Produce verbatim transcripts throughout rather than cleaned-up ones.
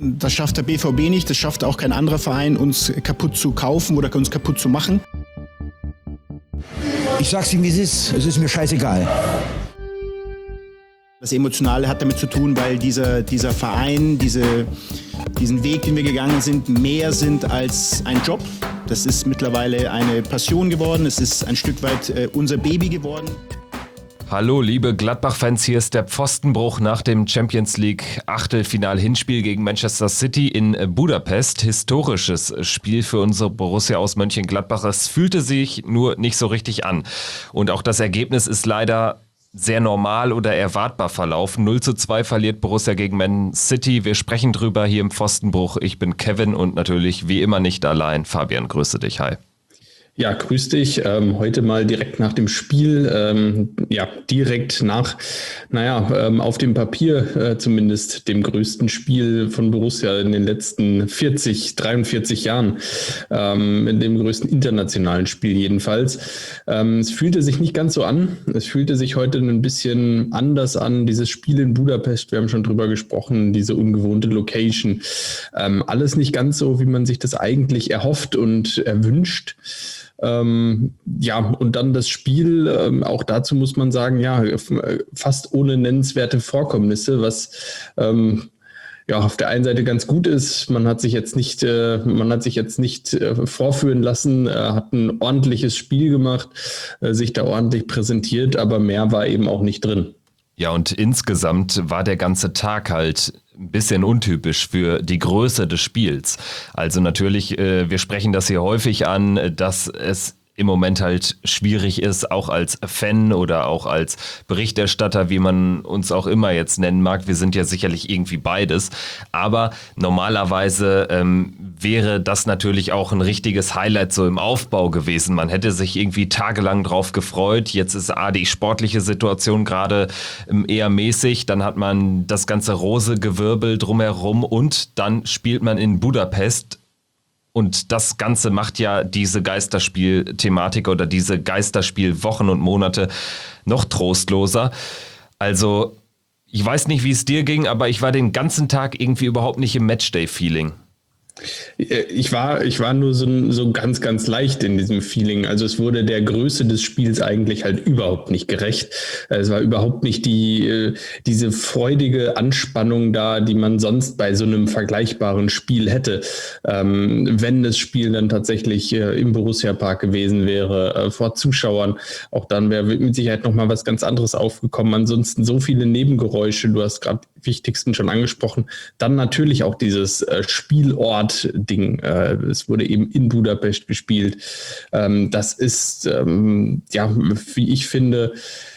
Das schafft der B V B nicht, das schafft auch kein anderer Verein, uns kaputt zu kaufen oder uns kaputt zu machen. Ich sag's Ihnen, wie es ist. Es ist mir scheißegal. Das Emotionale hat damit zu tun, weil dieser, dieser Verein, diese, diesen Weg, den wir gegangen sind, mehr sind als ein Job. Das ist mittlerweile eine Passion geworden, es ist ein Stück weit äh, unser Baby geworden. Hallo liebe Gladbach-Fans, hier ist der Pfostenbruch nach dem Champions League Achtelfinal-Hinspiel gegen Manchester City in Budapest. Historisches Spiel für unsere Borussia aus Mönchengladbach. Es fühlte sich nur nicht so richtig an. Und auch das Ergebnis ist leider sehr normal oder erwartbar verlaufen. null zu zwei verliert Borussia gegen Man City. Wir sprechen drüber hier im Pfostenbruch. Ich bin Kevin und natürlich wie immer nicht allein. Fabian, grüße dich. Hi. Ja, grüß dich. Ähm, heute mal direkt nach dem Spiel, ähm, ja, direkt nach, naja, ähm, auf dem Papier äh, zumindest dem größten Spiel von Borussia in den letzten vierzig, dreiundvierzig Jahren, ähm, in dem größten internationalen Spiel jedenfalls. Ähm, es fühlte sich nicht ganz so an. Es fühlte sich heute ein bisschen anders an, dieses Spiel in Budapest. Wir haben schon drüber gesprochen, diese ungewohnte Location. Ähm, alles nicht ganz so, wie man sich das eigentlich erhofft und erwünscht. Ähm, ja, und dann das Spiel, ähm, auch dazu muss man sagen, ja, fast ohne nennenswerte Vorkommnisse, was ähm, ja auf der einen Seite ganz gut ist. Man hat sich jetzt nicht, äh, man hat sich jetzt nicht äh, vorführen lassen, äh, hat ein ordentliches Spiel gemacht, äh, sich da ordentlich präsentiert, aber mehr war eben auch nicht drin. Ja, und insgesamt war der ganze Tag halt ein bisschen untypisch für die Größe des Spiels. Also natürlich, äh, wir sprechen das hier häufig an, dass es im Moment halt schwierig ist, auch als Fan oder auch als Berichterstatter, wie man uns auch immer jetzt nennen mag. Wir sind ja sicherlich irgendwie beides. Aber normalerweise ähm, wäre das natürlich auch ein richtiges Highlight so im Aufbau gewesen. Man hätte sich irgendwie tagelang drauf gefreut. Jetzt ist A, die sportliche Situation gerade ähm, eher mäßig. Dann hat man das ganze Rose-Gewirbel drumherum und dann spielt man in Budapest. Und das Ganze macht ja diese Geisterspiel-Thematik oder diese Geisterspiel-Wochen und Monate noch trostloser. Also, ich weiß nicht, wie es dir ging, aber ich war den ganzen Tag irgendwie überhaupt nicht im Matchday-Feeling. Ich war, ich war nur so, so ganz, ganz leicht in diesem Feeling. Also es wurde der Größe des Spiels eigentlich halt überhaupt nicht gerecht. Es war überhaupt nicht die, diese freudige Anspannung da, die man sonst bei so einem vergleichbaren Spiel hätte. Ähm, wenn das Spiel dann tatsächlich äh, im Borussia-Park gewesen wäre, äh, vor Zuschauern, auch dann wäre mit Sicherheit nochmal was ganz anderes aufgekommen. Ansonsten so viele Nebengeräusche, du hast gerade die wichtigsten schon angesprochen. Dann natürlich auch dieses äh, Spielort Ding. Äh, es wurde eben in Budapest gespielt. Ähm, das ist, ähm, ja, wie ich finde,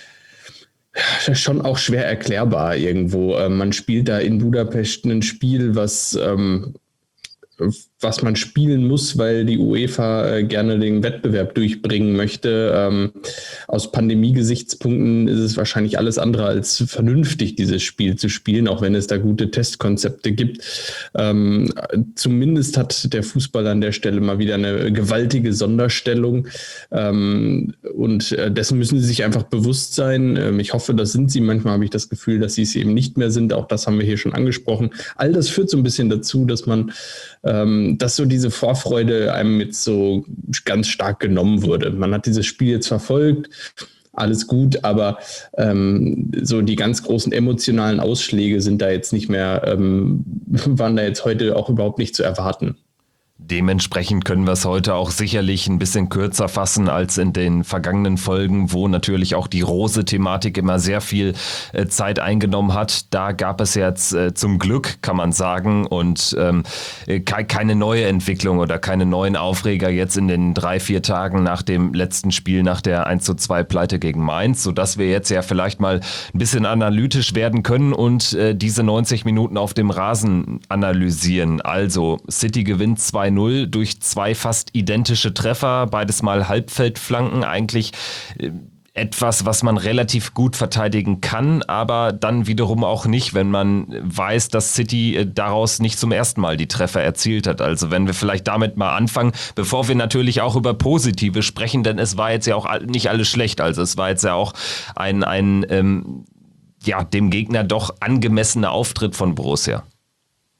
schon auch schwer erklärbar irgendwo. Äh, man spielt da in Budapest ein Spiel, was ähm, was man spielen muss, weil die UEFA äh, gerne den Wettbewerb durchbringen möchte. Ähm, aus Pandemie-Gesichtspunkten ist es wahrscheinlich alles andere als vernünftig, dieses Spiel zu spielen, auch wenn es da gute Testkonzepte gibt. Ähm, zumindest hat der Fußball an der Stelle mal wieder eine gewaltige Sonderstellung. Ähm, und äh, dessen müssen sie sich einfach bewusst sein. Ähm, ich hoffe, das sind sie. Manchmal habe ich das Gefühl, dass sie es eben nicht mehr sind. Auch das haben wir hier schon angesprochen. All das führt so ein bisschen dazu, dass man ähm, dass so diese Vorfreude einem jetzt so ganz stark genommen wurde. Man hat dieses Spiel jetzt verfolgt, alles gut, aber ähm, so die ganz großen emotionalen Ausschläge sind da jetzt nicht mehr, ähm, waren da jetzt heute auch überhaupt nicht zu erwarten. Dementsprechend können wir es heute auch sicherlich ein bisschen kürzer fassen als in den vergangenen Folgen, wo natürlich auch die Rose-Thematik immer sehr viel äh, Zeit eingenommen hat. Da gab es jetzt äh, zum Glück, kann man sagen, und ähm, ke- keine neue Entwicklung oder keine neuen Aufreger jetzt in den drei, vier Tagen nach dem letzten Spiel, nach der eins zu zwei Pleite gegen Mainz, sodass wir jetzt ja vielleicht mal ein bisschen analytisch werden können und äh, diese neunzig Minuten auf dem Rasen analysieren. Also City gewinnt zwei null durch zwei fast identische Treffer, beides mal Halbfeldflanken, eigentlich äh, etwas, was man relativ gut verteidigen kann, aber dann wiederum auch nicht, wenn man weiß, dass City äh, daraus nicht zum ersten Mal die Treffer erzielt hat. Also wenn wir vielleicht damit mal anfangen, bevor wir natürlich auch über Positive sprechen, denn es war jetzt ja auch nicht alles schlecht, also es war jetzt ja auch ein, ein ähm, ja, dem Gegner doch angemessener Auftritt von Borussia.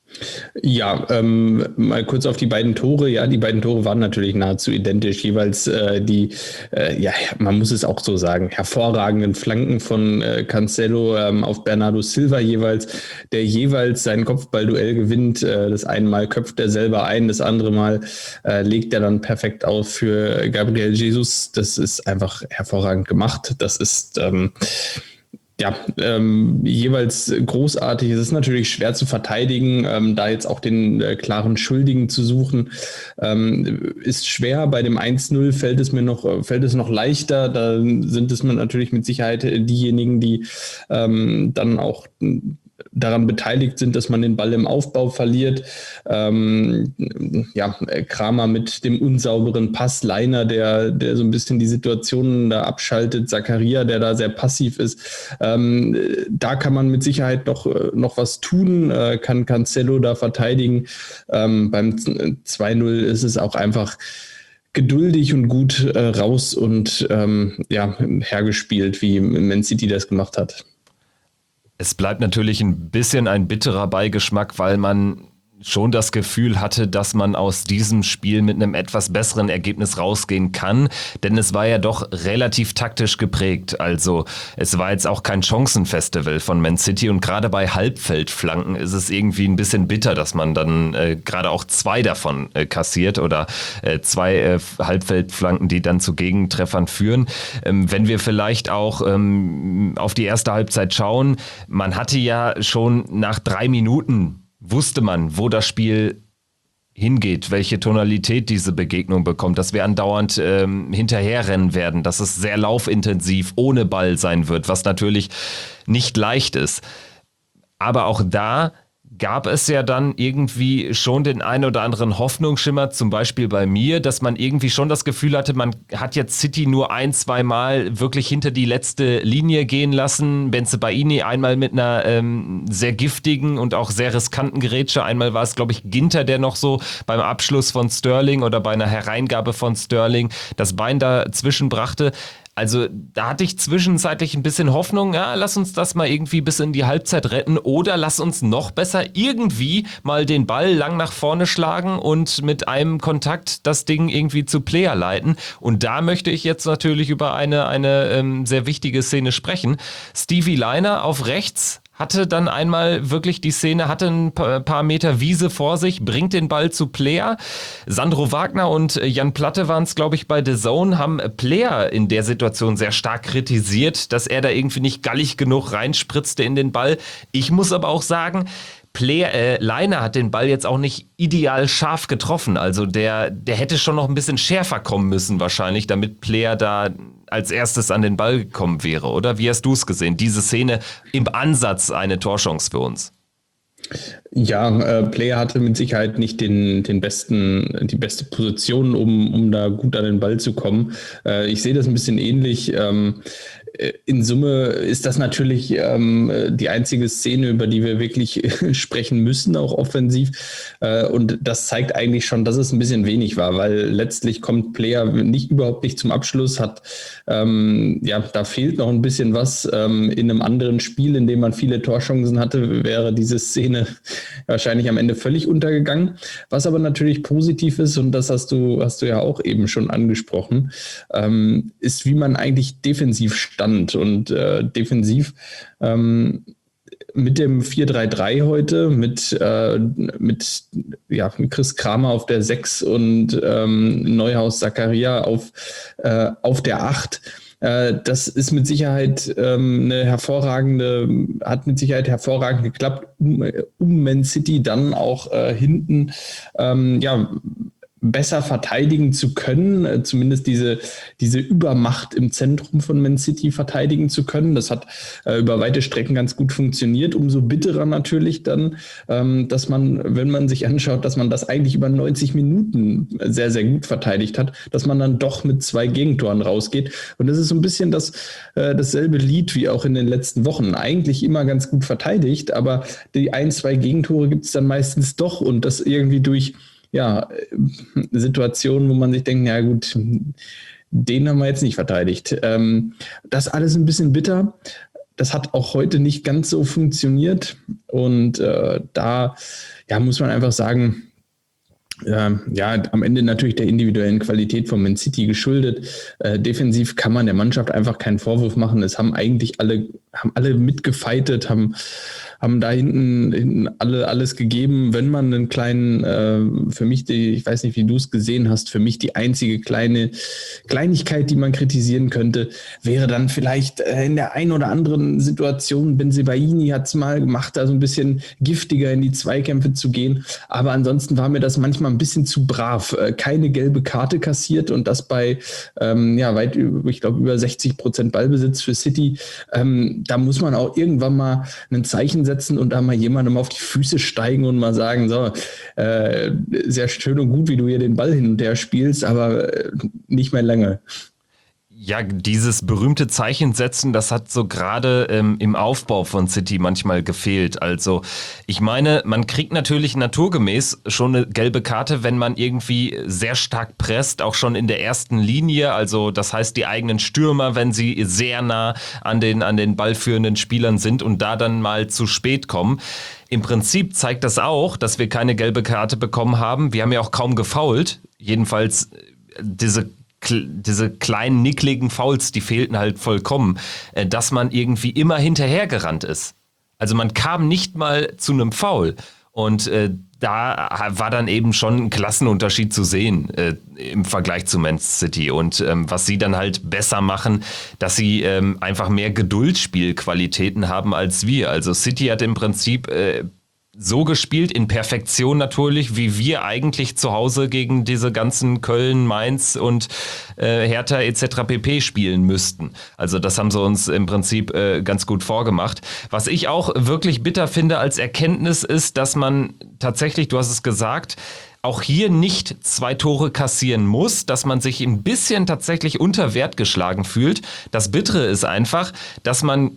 Ja, ähm, mal kurz auf die beiden Tore. Ja, die beiden Tore waren natürlich nahezu identisch. Jeweils äh, die, äh, ja, man muss es auch so sagen, hervorragenden Flanken von äh, Cancelo ähm, auf Bernardo Silva jeweils, der jeweils sein Kopfballduell gewinnt. Äh, das eine Mal köpft er selber ein, das andere Mal äh, legt er dann perfekt auf für Gabriel Jesus. Das ist einfach hervorragend gemacht. Das ist ähm, Ja, ähm, jeweils großartig. Es ist natürlich schwer zu verteidigen, ähm, da jetzt auch den äh, klaren Schuldigen zu suchen, ähm, ist schwer. Bei dem eins null fällt es mir noch, fällt es noch leichter. Da sind es natürlich mit Sicherheit diejenigen, die ähm, dann auch daran beteiligt sind, dass man den Ball im Aufbau verliert. Ähm, ja, Kramer mit dem unsauberen Pass, Leiner, der, der so ein bisschen die Situationen da abschaltet, Zakaria, der da sehr passiv ist. Ähm, da kann man mit Sicherheit noch, noch was tun, äh, kann Cancelo da verteidigen. Ähm, beim zwei null ist es auch einfach geduldig und gut äh, raus und ähm, ja, hergespielt, wie Man City das gemacht hat. Es bleibt natürlich ein bisschen ein bitterer Beigeschmack, weil man schon das Gefühl hatte, dass man aus diesem Spiel mit einem etwas besseren Ergebnis rausgehen kann, denn es war ja doch relativ taktisch geprägt. Also es war jetzt auch kein Chancenfestival von Man City und gerade bei Halbfeldflanken ist es irgendwie ein bisschen bitter, dass man dann äh, gerade auch zwei davon äh, kassiert oder äh, zwei äh, Halbfeldflanken, die dann zu Gegentreffern führen. Ähm, wenn wir vielleicht auch ähm, auf die erste Halbzeit schauen, man hatte ja schon nach drei Minuten wusste man, wo das Spiel hingeht, welche Tonalität diese Begegnung bekommt, dass wir andauernd ähm, hinterherrennen werden, dass es sehr laufintensiv ohne Ball sein wird, was natürlich nicht leicht ist. Aber auch da gab es ja dann irgendwie schon den einen oder anderen Hoffnungsschimmer, zum Beispiel bei mir, dass man irgendwie schon das Gefühl hatte, man hat jetzt City nur ein, zwei Mal wirklich hinter die letzte Linie gehen lassen. Bensebaini einmal mit einer ähm, sehr giftigen und auch sehr riskanten Grätsche. Einmal war es, glaube ich, Ginter, der noch so beim Abschluss von Sterling oder bei einer Hereingabe von Sterling das Bein dazwischen brachte. Also da hatte ich zwischenzeitlich ein bisschen Hoffnung, ja, lass uns das mal irgendwie bis in die Halbzeit retten oder lass uns noch besser irgendwie mal den Ball lang nach vorne schlagen und mit einem Kontakt das Ding irgendwie zu Player leiten. Und da möchte ich jetzt natürlich über eine, eine ähm, sehr wichtige Szene sprechen. Stevie Leiner auf rechts hatte dann einmal wirklich die Szene, hatte ein paar Meter Wiese vor sich, bringt den Ball zu Player. Sandro Wagner und Jan Platte waren es, glaube ich, bei The Zone, haben Player in der Situation sehr stark kritisiert, dass er da irgendwie nicht gallig genug reinspritzte in den Ball. Ich muss aber auch sagen, Player, äh, Leiner hat den Ball jetzt auch nicht ideal scharf getroffen. Also der, der hätte schon noch ein bisschen schärfer kommen müssen wahrscheinlich, damit Player da als erstes an den Ball gekommen wäre, oder? Wie hast du es gesehen? Diese Szene im Ansatz eine Torchance für uns. Ja, äh, Player hatte mit Sicherheit nicht den, den besten, die beste Position, um, um da gut an den Ball zu kommen. Äh, ich sehe das ein bisschen ähnlich. Ähm, in Summe ist das natürlich ähm, die einzige Szene, über die wir wirklich sprechen müssen, auch offensiv. Äh, und das zeigt eigentlich schon, dass es ein bisschen wenig war, weil letztlich kommt Player nicht überhaupt nicht zum Abschluss, hat ähm, ja, da fehlt noch ein bisschen was. Ähm, in einem anderen Spiel, in dem man viele Torchancen hatte, wäre diese Szene wahrscheinlich am Ende völlig untergegangen. Was aber natürlich positiv ist, und das hast du, hast du ja auch eben schon angesprochen, ähm, ist, wie man eigentlich defensiv stand. Und äh, defensiv ähm, mit dem vier drei drei heute, mit, äh, mit ja, Chris Kramer auf der sechs und ähm, Neuhaus Zakaria auf, äh, auf der acht. Äh, das ist mit Sicherheit ähm, eine hervorragende, hat mit Sicherheit hervorragend geklappt, um, um Man City dann auch äh, hinten ähm, ja, besser verteidigen zu können, zumindest diese, diese Übermacht im Zentrum von Man City verteidigen zu können. Das hat äh, über weite Strecken ganz gut funktioniert. Umso bitterer natürlich dann, ähm, dass man, wenn man sich anschaut, dass man das eigentlich über neunzig Minuten sehr, sehr gut verteidigt hat, dass man dann doch mit zwei Gegentoren rausgeht. Und das ist so ein bisschen das, äh, dasselbe Lied wie auch in den letzten Wochen. Eigentlich immer ganz gut verteidigt, aber die ein, zwei Gegentore gibt es dann meistens doch und das irgendwie durch ja, Situationen, wo man sich denkt, ja gut, den haben wir jetzt nicht verteidigt. Ähm, das alles ein bisschen bitter. das hat auch heute nicht ganz so funktioniert. Und äh, da ja, muss man einfach sagen, äh, ja, am Ende natürlich der individuellen Qualität von Man City geschuldet. Äh, defensiv kann man der Mannschaft einfach keinen Vorwurf machen. Es haben eigentlich alle, haben alle mitgefightet, haben haben da hinten, hinten alle alles gegeben. Wenn man einen kleinen, äh, für mich, die, ich weiß nicht, wie du es gesehen hast, für mich die einzige kleine Kleinigkeit, die man kritisieren könnte, wäre dann vielleicht äh, in der einen oder anderen Situation, Bensebaini hat es mal gemacht, da so ein bisschen giftiger in die Zweikämpfe zu gehen. Aber ansonsten war mir das manchmal ein bisschen zu brav. Äh, keine gelbe Karte kassiert und das bei ähm, ja, weit über, ich glaube, über sechzig Prozent Ballbesitz für City. Ähm, da muss man auch irgendwann mal ein Zeichen setzen und da mal jemandem auf die Füße steigen und mal sagen, so, äh, sehr schön und gut, wie du hier den Ball hin und her spielst, aber äh, nicht mehr lange. Ja, dieses berühmte Zeichen setzen, das hat so gerade ähm, im Aufbau von City manchmal gefehlt. Also ich meine, man kriegt natürlich naturgemäß schon eine gelbe Karte, wenn man irgendwie sehr stark presst, auch schon in der ersten Linie. Also das heißt, die eigenen Stürmer, wenn sie sehr nah an den, an den ballführenden Spielern sind und da dann mal zu spät kommen. Im Prinzip zeigt das auch, dass wir keine gelbe Karte bekommen haben. Wir haben ja auch kaum gefoult. Jedenfalls diese diese kleinen, nickligen Fouls, die fehlten halt vollkommen, dass man irgendwie immer hinterhergerannt ist. Also man kam nicht mal zu einem Foul. Und äh, da war dann eben schon ein Klassenunterschied zu sehen äh, im Vergleich zu Man City. Und ähm, was sie dann halt besser machen, dass sie ähm, einfach mehr Geduldsspielqualitäten haben als wir. Also City hat im Prinzip äh, so gespielt, in Perfektion natürlich, wie wir eigentlich zu Hause gegen diese ganzen Köln, Mainz und äh, Hertha et cetera pp. Spielen müssten. Also das haben sie uns im Prinzip äh, ganz gut vorgemacht. Was ich auch wirklich bitter finde als Erkenntnis ist, dass man tatsächlich, du hast es gesagt, auch hier nicht zwei Tore kassieren muss, dass man sich ein bisschen tatsächlich unter Wert geschlagen fühlt. Das Bittere ist einfach, dass man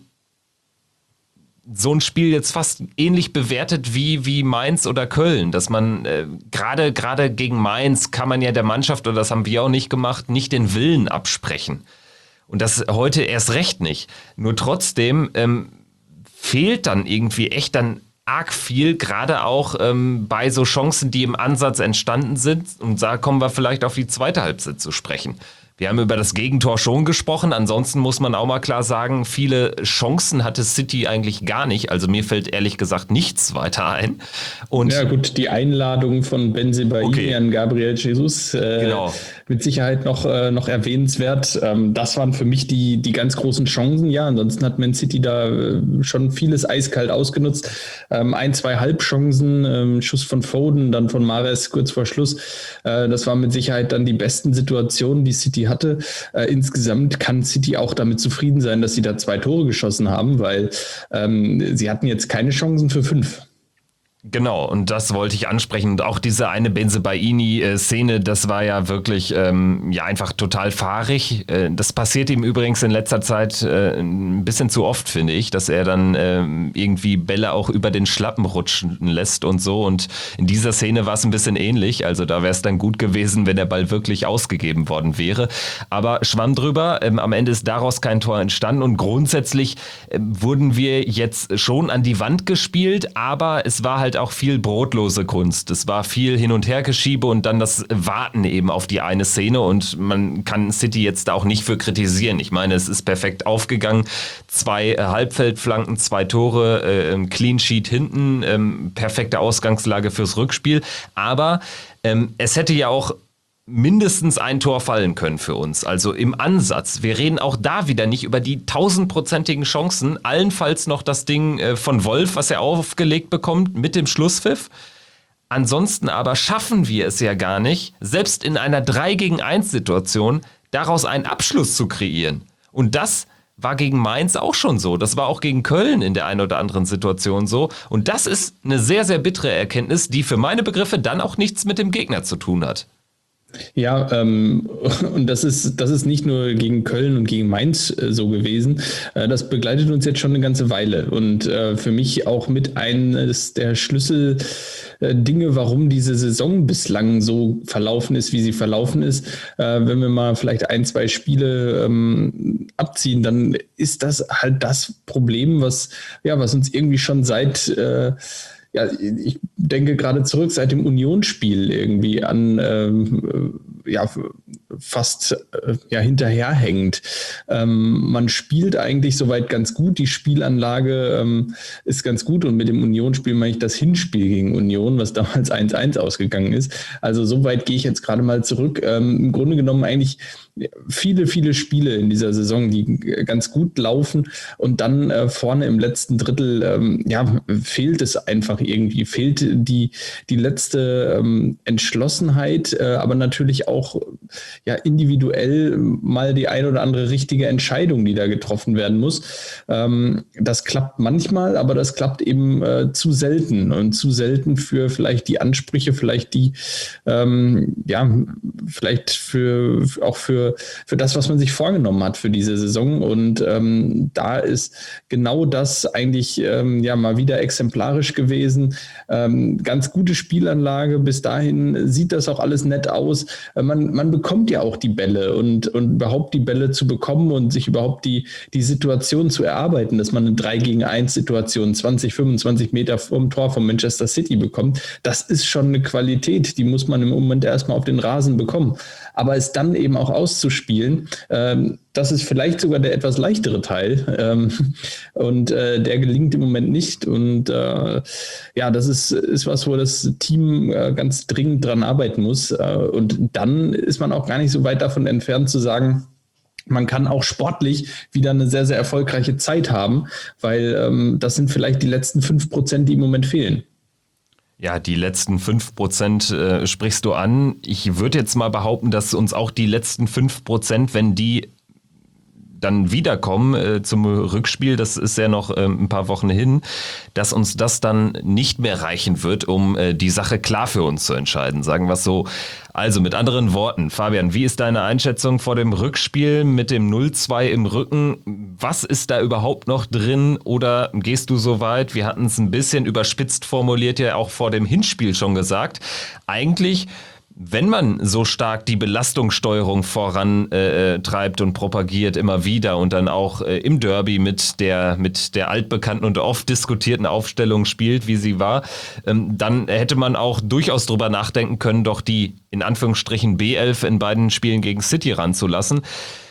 so ein Spiel jetzt fast ähnlich bewertet wie, wie Mainz oder Köln, dass man äh, gerade gerade gegen Mainz kann man ja der Mannschaft, oder das haben wir auch nicht gemacht, nicht den Willen absprechen. Und das heute erst recht nicht. Nur trotzdem ähm, fehlt dann irgendwie echt dann arg viel, gerade auch ähm, bei so Chancen, die im Ansatz entstanden sind. Und da kommen wir vielleicht auf die zweite Halbzeit zu sprechen. Wir haben über das Gegentor schon gesprochen. Ansonsten muss man auch mal klar sagen, viele Chancen hatte City eigentlich gar nicht. Also mir fällt ehrlich gesagt nichts weiter ein. Und ja gut, die Einladung von Bensebaini okay. an Gabriel Jesus, äh, genau. mit Sicherheit noch, äh, noch erwähnenswert. Ähm, das waren für mich die, die ganz großen Chancen. Ja, ansonsten hat Man City da äh, schon vieles eiskalt ausgenutzt. Ähm, ein, zwei Halbchancen, ähm, Schuss von Foden, dann von Mahrez kurz vor Schluss. Äh, das waren mit Sicherheit dann die besten Situationen, die City hatte. Äh, insgesamt kann City auch damit zufrieden sein, dass sie da zwei Tore geschossen haben, weil ähm, sie hatten jetzt keine Chancen für fünf. Genau, und das wollte ich ansprechen. Und auch diese eine Bensebaini-Szene, das war ja wirklich ähm, ja einfach total fahrig. Äh, das passiert ihm übrigens in letzter Zeit äh, ein bisschen zu oft, finde ich, dass er dann äh, irgendwie Bälle auch über den Schlappen rutschen lässt und so. Und in dieser Szene war es ein bisschen ähnlich. Also da wäre es dann gut gewesen, wenn der Ball wirklich ausgegeben worden wäre. Aber schwamm drüber, ähm, am Ende ist daraus kein Tor entstanden. Und grundsätzlich äh, wurden wir jetzt schon an die Wand gespielt, aber es war halt auch viel brotlose Kunst. Es war viel Hin- und Hergeschiebe und dann das Warten eben auf die eine Szene, und man kann City jetzt da auch nicht für kritisieren. Ich meine, es ist perfekt aufgegangen. Zwei äh, Halbfeldflanken, zwei Tore, äh, Clean Sheet hinten, ähm, perfekte Ausgangslage fürs Rückspiel. Aber ähm, es hätte ja auch mindestens ein Tor fallen können für uns. Also im Ansatz. Wir reden auch da wieder nicht über die tausendprozentigen Chancen. Allenfalls noch das Ding äh, von Wolf, was er aufgelegt bekommt mit dem Schlusspfiff. Ansonsten aber schaffen wir es ja gar nicht, selbst in einer drei gegen eins Situation daraus einen Abschluss zu kreieren. Und das war gegen Mainz auch schon so. Das war auch gegen Köln in der einen oder anderen Situation so. Und das ist eine sehr, sehr bittere Erkenntnis, die für meine Begriffe dann auch nichts mit dem Gegner zu tun hat. Ja, ähm, und das ist, das ist nicht nur gegen Köln und gegen Mainz äh, so gewesen. Äh, das begleitet uns jetzt schon eine ganze Weile. Und äh, für mich auch mit eines der Schlüssel, äh, Dinge, warum diese Saison bislang so verlaufen ist, wie sie verlaufen ist. Äh, wenn wir mal vielleicht ein, zwei Spiele ähm, abziehen, dann ist das halt das Problem, was, ja, was uns irgendwie schon seit, äh, ja, ich denke gerade zurück, seit dem Unionsspiel irgendwie an, ähm, ja, fast äh, ja, hinterherhängt. Ähm, man spielt eigentlich soweit ganz gut. Die Spielanlage ähm, ist ganz gut und mit dem Unionsspiel meine ich das Hinspiel gegen Union, was damals eins eins ausgegangen ist. Also soweit gehe ich jetzt gerade mal zurück. Ähm, im Grunde genommen eigentlich viele, viele Spiele in dieser Saison, die ganz gut laufen und dann äh, vorne im letzten Drittel, ähm, ja, fehlt es einfach irgendwie, fehlt die, die letzte ähm, Entschlossenheit, äh, aber natürlich auch ja, individuell mal die ein oder andere richtige Entscheidung, die da getroffen werden muss. Ähm, das klappt manchmal, aber das klappt eben äh, zu selten und zu selten für vielleicht die Ansprüche, vielleicht die, ähm, ja, vielleicht für auch für für das, was man sich vorgenommen hat für diese Saison. Und ähm, da ist genau das eigentlich ähm, ja mal wieder exemplarisch gewesen. Ähm, ganz gute Spielanlage. Bis dahin sieht das auch alles nett aus. Äh, man, man bekommt ja auch die Bälle und, und überhaupt die Bälle zu bekommen und sich überhaupt die, die Situation zu erarbeiten, dass man eine drei gegen eins Situation zwanzig, fünfundzwanzig Meter vom Tor von Manchester City bekommt. Das ist schon eine Qualität, die muss man im Moment erstmal auf den Rasen bekommen. Aber es dann eben auch auszuspielen, ähm, das ist vielleicht sogar der etwas leichtere Teil. Ähm, und äh, der gelingt im Moment nicht. Und äh, ja, das ist, ist was, wo das Team äh, ganz dringend dran arbeiten muss. Äh, und dann ist man auch gar nicht so weit davon entfernt zu sagen, man kann auch sportlich wieder eine sehr, sehr erfolgreiche Zeit haben, weil ähm, das sind vielleicht die letzten fünf Prozent, die im Moment fehlen. Ja, die letzten fünf Prozent äh, sprichst du an. Ich würde jetzt mal behaupten, dass uns auch die letzten fünf Prozent, wenn die dann wiederkommen äh, zum Rückspiel, das ist ja noch äh, ein paar Wochen hin, dass uns das dann nicht mehr reichen wird, um äh, die Sache klar für uns zu entscheiden, sagen wir es so. Also mit anderen Worten, Fabian, wie ist deine Einschätzung vor dem Rückspiel mit dem null zwei im Rücken? Was ist da überhaupt noch drin oder gehst du so weit? Wir hatten es ein bisschen überspitzt formuliert, ja auch vor dem Hinspiel schon gesagt. Eigentlich, wenn man so stark die Belastungssteuerung vorantreibt äh, und propagiert immer wieder und dann auch äh, im Derby mit der mit der altbekannten und oft diskutierten Aufstellung spielt, wie sie war, ähm, dann hätte man auch durchaus drüber nachdenken können, doch die in Anführungsstrichen B elf in beiden Spielen gegen City ranzulassen.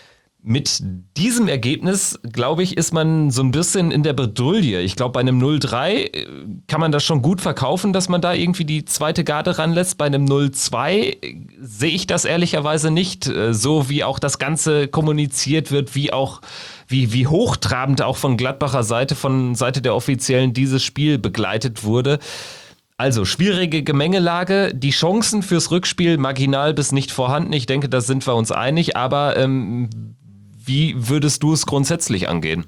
Mit diesem Ergebnis, glaube ich, ist man so ein bisschen in der Bredouille. Ich glaube, bei einem null drei kann man das schon gut verkaufen, dass man da irgendwie die zweite Garde ranlässt. Bei einem null zwei sehe ich das ehrlicherweise nicht, so wie auch das Ganze kommuniziert wird, wie auch wie, wie hochtrabend auch von Gladbacher Seite, von Seite der Offiziellen dieses Spiel begleitet wurde. Also schwierige Gemengelage, die Chancen fürs Rückspiel marginal bis nicht vorhanden. Ich denke, da sind wir uns einig, aber ähm, wie würdest du es grundsätzlich angehen?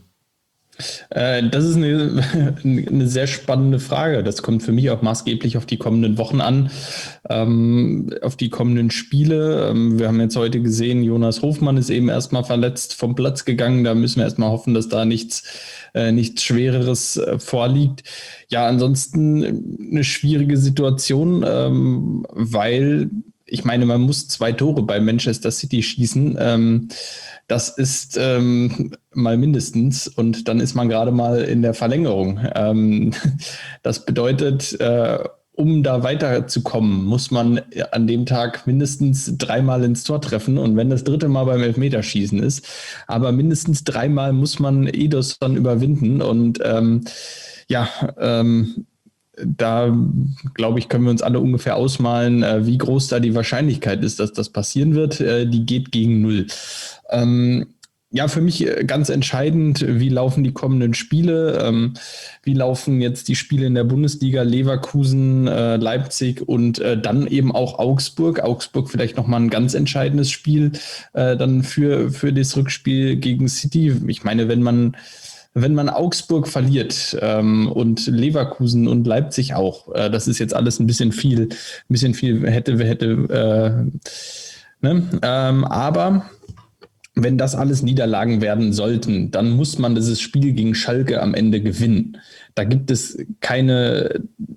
Äh, das ist eine, eine sehr spannende Frage. Das kommt für mich auch maßgeblich auf die kommenden Wochen an, ähm, auf die kommenden Spiele. Ähm, wir haben jetzt heute gesehen, Jonas Hofmann ist eben erstmal verletzt vom Platz gegangen. Da müssen wir erstmal hoffen, dass da nichts, äh, nichts Schwereres äh, vorliegt. Ja, ansonsten eine schwierige Situation, ähm, weil ich meine, man muss zwei Tore bei Manchester City schießen. Ähm, Das ist ähm, mal mindestens und dann ist man gerade mal in der Verlängerung. Ähm, das bedeutet, äh, um da weiterzukommen, muss man an dem Tag mindestens dreimal ins Tor treffen und wenn das dritte Mal beim Elfmeterschießen ist, aber mindestens dreimal muss man Ederson überwinden und ähm, ja, ähm, da, glaube ich, können wir uns alle ungefähr ausmalen, äh, wie groß da die Wahrscheinlichkeit ist, dass das passieren wird. Äh, die geht gegen null. Ähm, ja, für mich ganz entscheidend, wie laufen die kommenden Spiele? Ähm, wie laufen jetzt die Spiele in der Bundesliga, Leverkusen, äh, Leipzig und äh, dann eben auch Augsburg. Augsburg vielleicht nochmal ein ganz entscheidendes Spiel äh, dann für, für das Rückspiel gegen City. Ich meine, wenn man Wenn man Augsburg verliert ähm, und Leverkusen und Leipzig auch, äh, das ist jetzt alles ein bisschen viel, ein bisschen viel hätte, hätte, äh, ne? ähm, aber wenn das alles Niederlagen werden sollten, dann muss man dieses Spiel gegen Schalke am Ende gewinnen. Da gibt es keine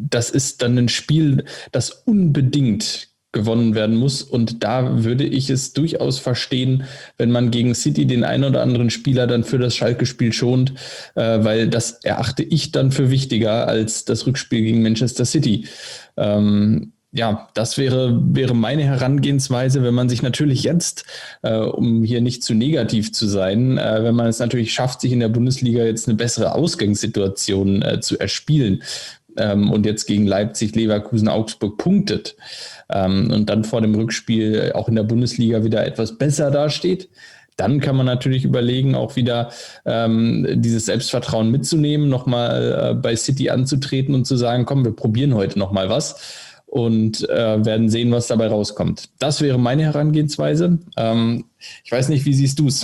das ist dann ein Spiel, das unbedingt gewonnen werden muss. Und da würde ich es durchaus verstehen, wenn man gegen City den einen oder anderen Spieler dann für das Schalke-Spiel schont, äh, weil das erachte ich dann für wichtiger als das Rückspiel gegen Manchester City. Ähm, ja, das wäre, wäre meine Herangehensweise, wenn man sich natürlich jetzt, äh, um hier nicht zu negativ zu sein, äh, wenn man es natürlich schafft, sich in der Bundesliga jetzt eine bessere Ausgangssituation äh, zu erspielen, ähm, und jetzt gegen Leipzig, Leverkusen, Augsburg punktet, ähm, und dann vor dem Rückspiel auch in der Bundesliga wieder etwas besser dasteht, dann kann man natürlich überlegen, auch wieder ähm, dieses Selbstvertrauen mitzunehmen, nochmal äh, bei City anzutreten und zu sagen, komm, wir probieren heute nochmal was und äh, werden sehen, was dabei rauskommt. Das wäre meine Herangehensweise. Ähm, ich weiß nicht, wie siehst du es?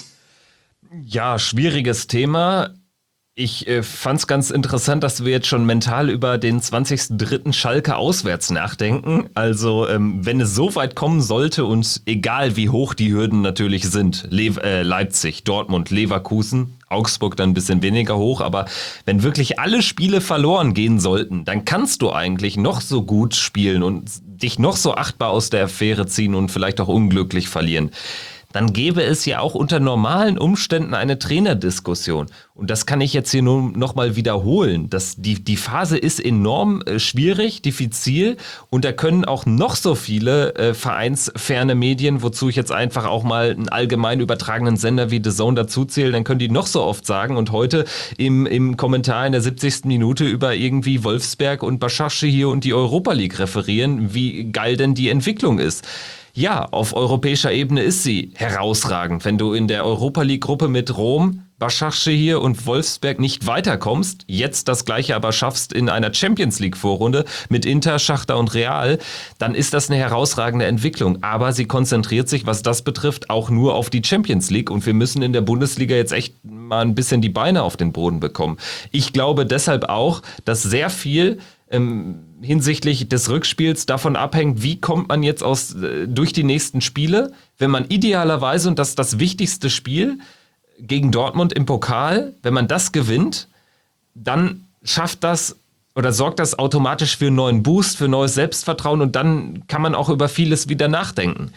Ja, schwieriges Thema. Ich äh, fand es ganz interessant, dass wir jetzt schon mental über den zwanzigsten dritten Schalke auswärts nachdenken. Also ähm, wenn es so weit kommen sollte und egal wie hoch die Hürden natürlich sind, Le- äh, Leipzig, Dortmund, Leverkusen, Augsburg dann ein bisschen weniger hoch, aber wenn wirklich alle Spiele verloren gehen sollten, dann kannst du eigentlich noch so gut spielen und dich noch so achtbar aus der Affäre ziehen und vielleicht auch unglücklich verlieren. Dann gäbe es ja auch unter normalen Umständen eine Trainerdiskussion. Und das kann ich jetzt hier nur nochmal wiederholen. Das, die, die Phase ist enorm äh, schwierig, diffizil und da können auch noch so viele äh, vereinsferne Medien, wozu ich jetzt einfach auch mal einen allgemein übertragenen Sender wie The Zone dazuzähle, dann können die noch so oft sagen und heute im, im Kommentar in der siebzigsten Minute über irgendwie Wolfsberg und Başakşehir und die Europa League referieren, wie geil denn die Entwicklung ist. Ja, auf europäischer Ebene ist sie herausragend. Wenn du in der Europa League Gruppe mit Rom, Başakşehir und Wolfsberg nicht weiterkommst, jetzt das gleiche aber schaffst in einer Champions League Vorrunde mit Inter, Shakhtar und Real, dann ist das eine herausragende Entwicklung. Aber sie konzentriert sich, was das betrifft, auch nur auf die Champions League und wir müssen in der Bundesliga jetzt echt mal ein bisschen die Beine auf den Boden bekommen. Ich glaube deshalb auch, dass sehr viel ähm, hinsichtlich des Rückspiels davon abhängt, wie kommt man jetzt aus äh, durch die nächsten Spiele, wenn man idealerweise, und das ist das wichtigste Spiel, gegen Dortmund im Pokal, wenn man das gewinnt, dann schafft das oder sorgt das automatisch für einen neuen Boost, für neues Selbstvertrauen und dann kann man auch über vieles wieder nachdenken.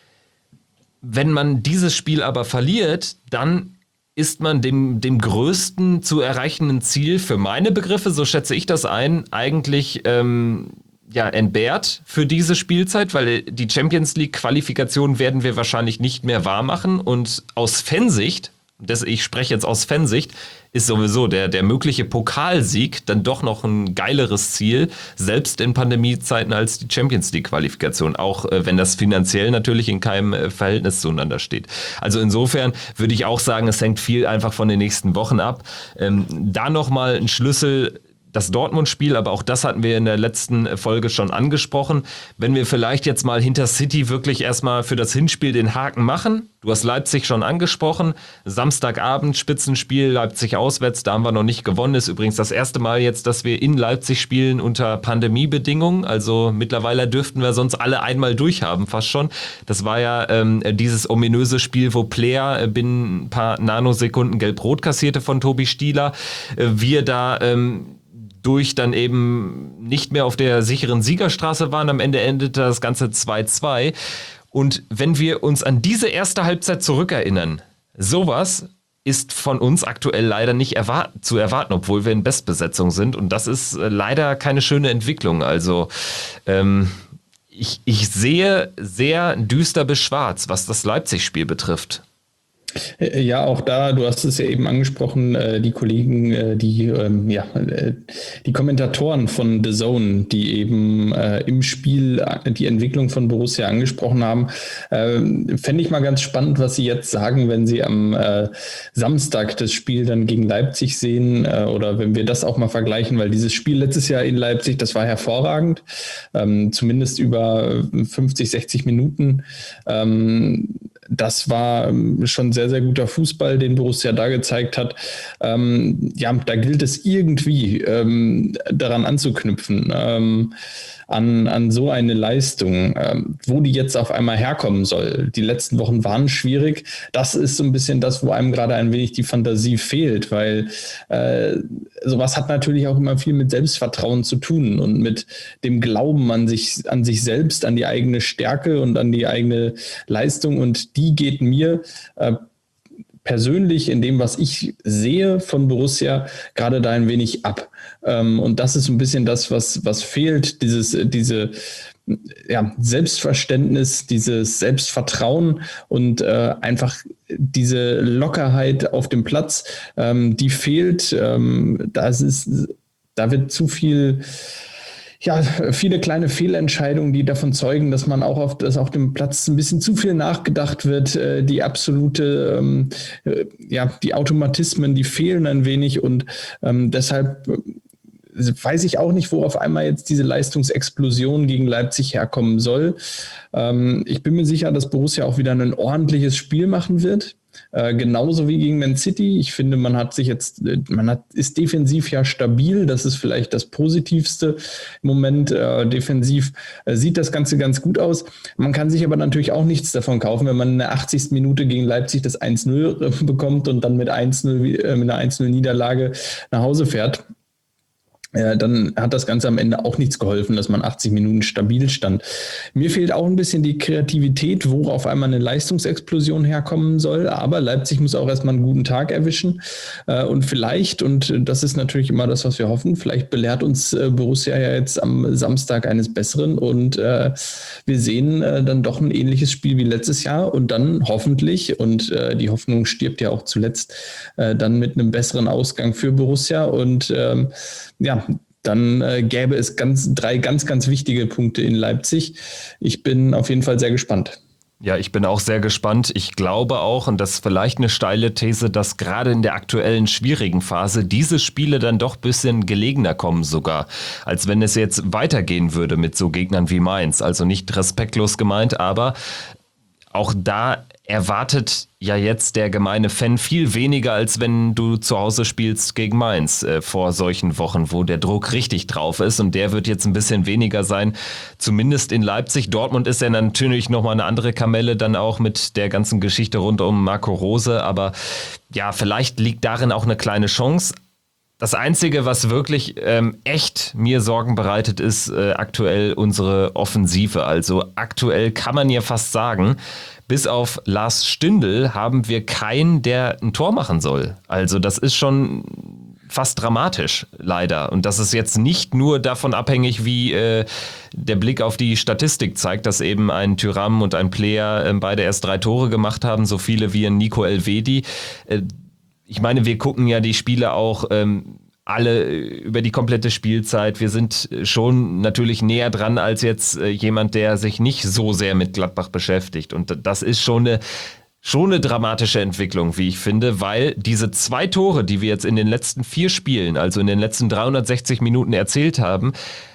Wenn man dieses Spiel aber verliert, dann ist man dem, dem größten zu erreichenden Ziel für meine Begriffe, so schätze ich das ein, eigentlich ähm, ja, entbehrt für diese Spielzeit, weil die Champions League-Qualifikation werden wir wahrscheinlich nicht mehr wahr machen und aus Fansicht, das, ich spreche jetzt aus Fansicht, ist sowieso der, der mögliche Pokalsieg dann doch noch ein geileres Ziel, selbst in Pandemiezeiten als die Champions League-Qualifikation, auch äh, wenn das finanziell natürlich in keinem äh, Verhältnis zueinander steht. Also insofern würde ich auch sagen, es hängt viel einfach von den nächsten Wochen ab. Ähm, da nochmal ein Schlüssel, das Dortmund-Spiel, aber auch das hatten wir in der letzten Folge schon angesprochen. Wenn wir vielleicht jetzt mal hinter City wirklich erstmal für das Hinspiel den Haken machen, du hast Leipzig schon angesprochen, Samstagabend, Spitzenspiel, Leipzig auswärts, da haben wir noch nicht gewonnen, ist übrigens das erste Mal jetzt, dass wir in Leipzig spielen unter Pandemiebedingungen, also mittlerweile dürften wir sonst alle einmal durchhaben, fast schon. Das war ja ähm, dieses ominöse Spiel, wo Player binnen ein paar Nanosekunden gelb-rot kassierte von Tobi Stieler, äh, wir da ähm, durch dann eben nicht mehr auf der sicheren Siegerstraße waren. Am Ende endete das Ganze zwei zwei. Und wenn wir uns an diese erste Halbzeit zurückerinnern, sowas ist von uns aktuell leider nicht erwart- zu erwarten, obwohl wir in Bestbesetzung sind. Und das ist leider keine schöne Entwicklung. Also ähm, ich, ich sehe sehr düster bis schwarz, was das Leipzig-Spiel betrifft. Ja, auch da, du hast es ja eben angesprochen, äh, die Kollegen, äh, die, ähm, ja, äh, die Kommentatoren von The Zone, die eben äh, im Spiel die Entwicklung von Borussia angesprochen haben, äh, fände ich mal ganz spannend, was sie jetzt sagen, wenn sie am äh, Samstag das Spiel dann gegen Leipzig sehen, äh, oder wenn wir das auch mal vergleichen, weil dieses Spiel letztes Jahr in Leipzig, das war hervorragend, ähm, zumindest über fünfzig, sechzig Minuten. Ähm, das war schon sehr, sehr guter Fußball, den Borussia da gezeigt hat. Ähm, ja, da gilt es irgendwie ähm, daran anzuknüpfen, ähm, an, an so eine Leistung, ähm, wo die jetzt auf einmal herkommen soll. Die letzten Wochen waren schwierig. Das ist so ein bisschen das, wo einem gerade ein wenig die Fantasie fehlt, weil äh, sowas hat natürlich auch immer viel mit Selbstvertrauen zu tun und mit dem Glauben an sich, an sich selbst, an die eigene Stärke und an die eigene Leistung. Und die geht mir äh, persönlich in dem, was ich sehe von Borussia, gerade da ein wenig ab. Ähm, und das ist ein bisschen das, was, was fehlt, dieses, diese ja, Selbstverständnis, dieses Selbstvertrauen und äh, einfach diese Lockerheit auf dem Platz, ähm, die fehlt. Ähm, das ist, da wird zu viel... Ja, viele kleine Fehlentscheidungen, die davon zeugen, dass man auch auf, dass auf dem Platz ein bisschen zu viel nachgedacht wird. Die absolute, ähm, ja, die Automatismen, die fehlen ein wenig und ähm, deshalb weiß ich auch nicht, wo auf einmal jetzt diese Leistungsexplosion gegen Leipzig herkommen soll. Ähm, ich bin mir sicher, dass Borussia auch wieder ein ordentliches Spiel machen wird. Äh, genauso wie gegen Man City. Ich finde, man hat sich jetzt, man hat, ist defensiv ja stabil. Das ist vielleicht das Positivste im Moment. Äh, defensiv äh, sieht das Ganze ganz gut aus. Man kann sich aber natürlich auch nichts davon kaufen, wenn man in der achtzigsten Minute gegen Leipzig das eins null bekommt und dann mit eins null, äh, mit einer eins null Niederlage nach Hause fährt. Dann hat das Ganze am Ende auch nichts geholfen, dass man achtzig Minuten stabil stand. Mir fehlt auch ein bisschen die Kreativität, wo auf einmal eine Leistungsexplosion herkommen soll. Aber Leipzig muss auch erstmal einen guten Tag erwischen. Und vielleicht, und das ist natürlich immer das, was wir hoffen, vielleicht belehrt uns Borussia ja jetzt am Samstag eines Besseren und wir sehen dann doch ein ähnliches Spiel wie letztes Jahr und dann hoffentlich, und die Hoffnung stirbt ja auch zuletzt, dann mit einem besseren Ausgang für Borussia und ja, dann äh, gäbe es ganz, drei ganz, ganz wichtige Punkte in Leipzig. Ich bin auf jeden Fall sehr gespannt. Ja, ich bin auch sehr gespannt. Ich glaube auch, und das ist vielleicht eine steile These, dass gerade in der aktuellen schwierigen Phase diese Spiele dann doch ein bisschen gelegener kommen sogar, als wenn es jetzt weitergehen würde mit so Gegnern wie Mainz. Also nicht respektlos gemeint, aber auch da erwartet ja jetzt der gemeine Fan viel weniger, als wenn du zu Hause spielst gegen Mainz äh, vor solchen Wochen, wo der Druck richtig drauf ist und der wird jetzt ein bisschen weniger sein, zumindest in Leipzig. Dortmund ist ja natürlich nochmal eine andere Kamelle, dann auch mit der ganzen Geschichte rund um Marco Rose, aber ja, vielleicht liegt darin auch eine kleine Chance. Das Einzige, was wirklich ähm, echt mir Sorgen bereitet, ist äh, aktuell unsere Offensive. Also aktuell kann man ja fast sagen, bis auf Lars Stindl haben wir keinen, der ein Tor machen soll. Also das ist schon fast dramatisch, leider. Und das ist jetzt nicht nur davon abhängig, wie äh, der Blick auf die Statistik zeigt, dass eben ein Thuram und ein Player äh, beide erst drei Tore gemacht haben, so viele wie ein Nico Elvedi. Äh, Ich meine, wir gucken ja die Spiele auch ähm, alle über die komplette Spielzeit. Wir sind schon natürlich näher dran als jetzt äh, jemand, der sich nicht so sehr mit Gladbach beschäftigt. Und das ist schon eine, schon eine dramatische Entwicklung, wie ich finde, weil diese zwei Tore, die wir jetzt in den letzten vier Spielen, also in den letzten dreihundertsechzig Minuten erzielt haben,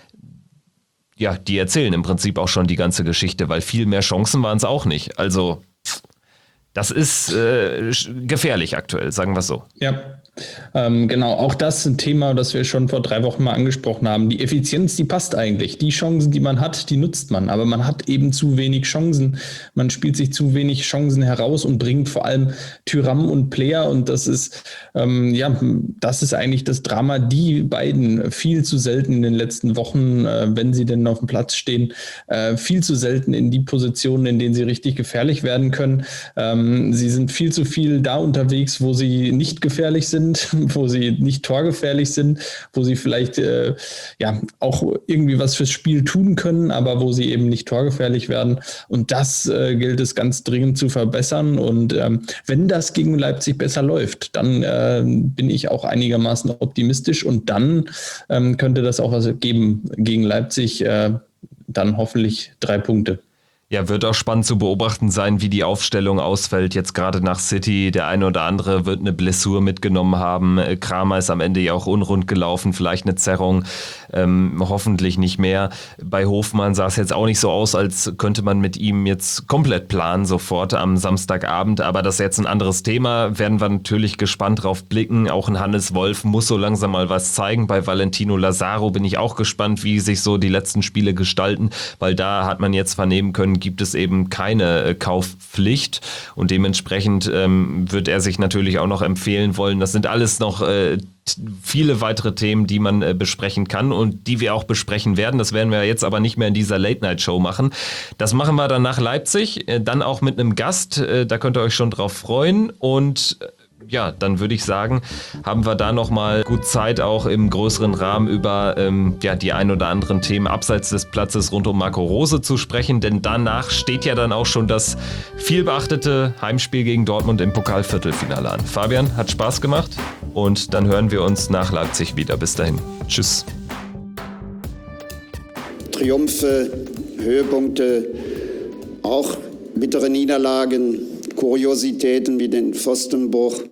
ja, die erzählen im Prinzip auch schon die ganze Geschichte, weil viel mehr Chancen waren es auch nicht. Also das ist äh, gefährlich aktuell, sagen wir es so. Ja, ähm, genau. Auch das ist ein Thema, das wir schon vor drei Wochen mal angesprochen haben. Die Effizienz, die passt eigentlich. Die Chancen, die man hat, die nutzt man. Aber man hat eben zu wenig Chancen. Man spielt sich zu wenig Chancen heraus und bringt vor allem Thuram und Player. Und das ist, ähm, ja, das ist eigentlich das Drama. Die beiden viel zu selten in den letzten Wochen, äh, wenn sie denn auf dem Platz stehen, äh, viel zu selten in die Positionen, in denen sie richtig gefährlich werden können. Ähm, sie sind viel zu viel da unterwegs, wo sie nicht gefährlich sind, wo sie nicht torgefährlich sind, wo sie vielleicht äh, ja auch irgendwie was fürs Spiel tun können, aber wo sie eben nicht torgefährlich werden. Und das äh, gilt es ganz dringend zu verbessern. Und ähm, wenn das gegen Leipzig besser läuft, dann äh, bin ich auch einigermaßen optimistisch und dann ähm, könnte das auch was geben gegen Leipzig. Äh, dann hoffentlich drei Punkte. Ja, wird auch spannend zu beobachten sein, wie die Aufstellung ausfällt. Jetzt gerade nach City, der eine oder andere wird eine Blessur mitgenommen haben. Kramer ist am Ende ja auch unrund gelaufen, vielleicht eine Zerrung, ähm, hoffentlich nicht mehr. Bei Hofmann sah es jetzt auch nicht so aus, als könnte man mit ihm jetzt komplett planen sofort am Samstagabend. Aber das ist jetzt ein anderes Thema, werden wir natürlich gespannt drauf blicken. Auch ein Hannes Wolf muss so langsam mal was zeigen. Bei Valentino Lazaro bin ich auch gespannt, wie sich so die letzten Spiele gestalten, weil da hat man jetzt vernehmen können, gibt es eben keine äh, Kaufpflicht und dementsprechend ähm, wird er sich natürlich auch noch empfehlen wollen. Das sind alles noch äh, t- viele weitere Themen, die man äh, besprechen kann und die wir auch besprechen werden. Das werden wir jetzt aber nicht mehr in dieser Late-Night-Show machen. Das machen wir dann nach Leipzig, äh, dann auch mit einem Gast. Äh, da könnt ihr euch schon drauf freuen und äh, ja, dann würde ich sagen, haben wir da nochmal gut Zeit, auch im größeren Rahmen über ähm, ja, die ein oder anderen Themen abseits des Platzes rund um Marco Rose zu sprechen, denn danach steht ja dann auch schon das vielbeachtete Heimspiel gegen Dortmund im Pokalviertelfinale an. Fabian, hat Spaß gemacht und dann hören wir uns nach Leipzig wieder. Bis dahin. Tschüss. Triumphe, Höhepunkte, auch bittere Niederlagen, Kuriositäten wie den Pfostenbruch.